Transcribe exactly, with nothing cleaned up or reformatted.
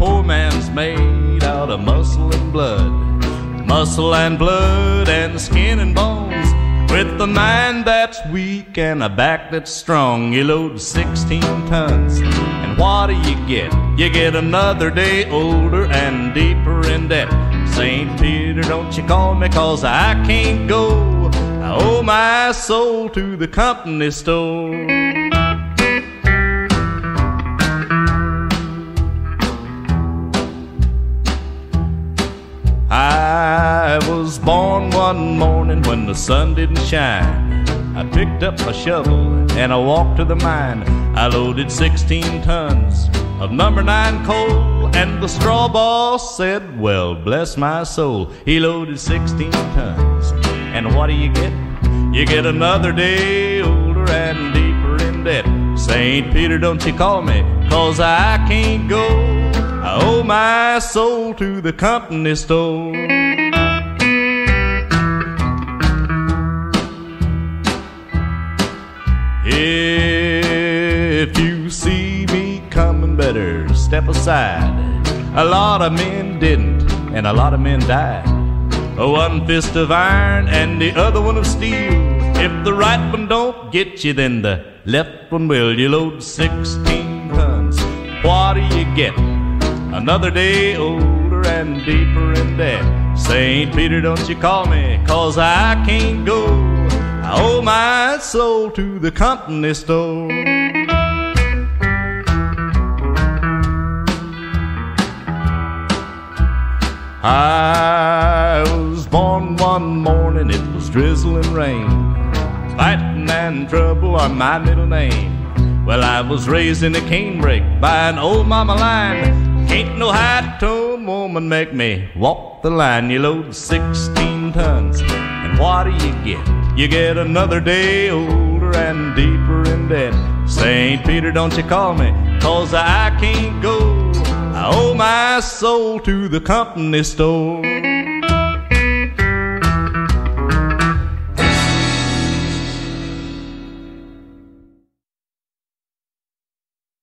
poor man's made out of muscle and blood. Muscle and blood and skin and bones, with a mind that's weak and a back that's strong. You load sixteen tons, and what do you get? You get another day older and deeper in debt. Saint Peter, don't you call me, 'cause I can't go. I owe my soul to the company store. I was born one morning when the sun didn't shine. I picked up my shovel and I walked to the mine. I loaded sixteen tons of number nine coal, and the straw boss said, well, bless my soul. He loaded sixteen tons, and what do you get? You get another day older and deeper in debt. Saint Peter, don't you call me, 'cause I can't go. I owe my soul to the company store. If you see me coming, better step aside. A lot of men didn't, and a lot of men died. One fist of iron and the other one of steel. If the right one don't get you, then the left one will. You load sixteen tons, what do you get? Another day older and deeper in debt. Saint Peter, don't you call me, 'cause I can't go. I owe my soul to the company store. I was born one morning, it was drizzling rain. Fighting and trouble are my middle name. Well, I was raised in a canebrake by an old mama line. Ain't no high-tone woman make me walk the line. You load sixteen tons, and what do you get? You get another day older and deeper in debt. Saint Peter, don't you call me, 'cause I can't go. I owe my soul to the company store.